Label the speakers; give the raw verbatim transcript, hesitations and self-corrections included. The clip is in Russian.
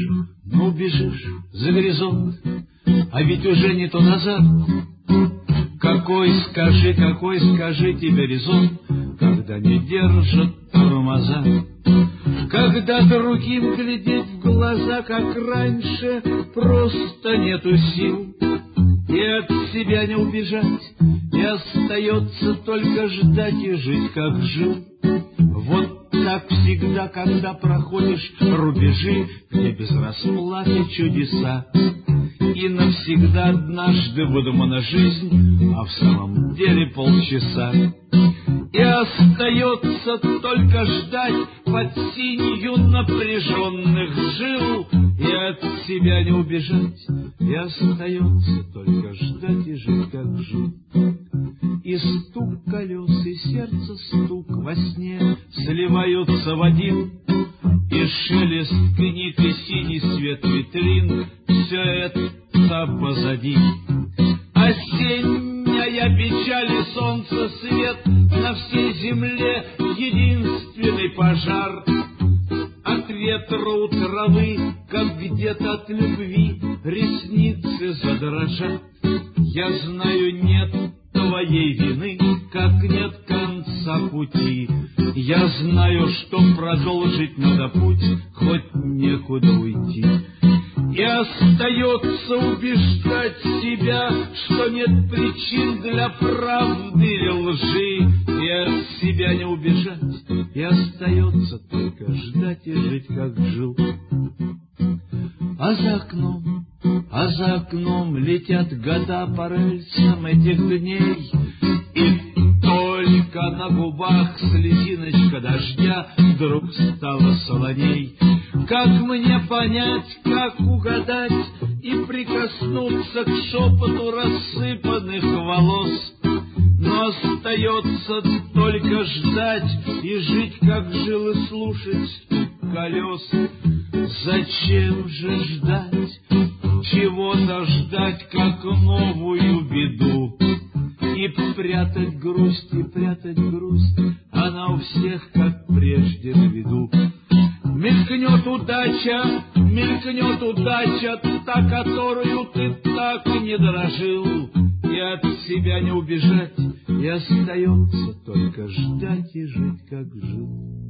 Speaker 1: ну бежишь за горизонт, а ведь уже не то назад. Какой, скажи, какой, скажи тебе резон, когда не держат тормоза? Когда другим глядеть в глаза, как раньше, просто нету сил, и от себя не убежать, и остается только ждать и жить, как жил. Вот так всегда, когда проходишь рубежи, где без расплаты чудеса, и навсегда однажды выдумана жизнь, а в самом деле полчаса. И остается только ждать под синью напряженных жил, и от себя не убежать, и остается только ждать и жить, как жил. И стук колес, и сердце стук во сне сливаются в один, и шелест книг, и синий свет витрин — все это позади. Осенняя печаль и солнце свет, на всей земле единственный пожар. От ветра у травы, как где-то от любви, ресницы задрожат. Я знаю, нет твоей вины, как нет конца пути. Я знаю, что продолжить надо путь, хоть некуда уйти. И остается убеждать себя, что нет причин для правды или лжи, и от себя не убежать, и остается только ждать и жить, как жил. А за окном, а за окном летят года по рельсам этих дней, и только на губах слезиночка дождя вдруг стала солоней. Как мне понять, как угадать и прикоснуться к шепоту рассыпанных волос? Но остается только ждать и жить, как жил, и слушать стук колес. Зачем же ждать, чего-то ждать, как новую беду? И прятать грусть, и прятать грусть, она у всех, как прежде, на виду. Мелькнет удача, мелькнет удача, та, которую ты так и не дорожил, и от себя не убежать, и остается только ждать и жить, как жил.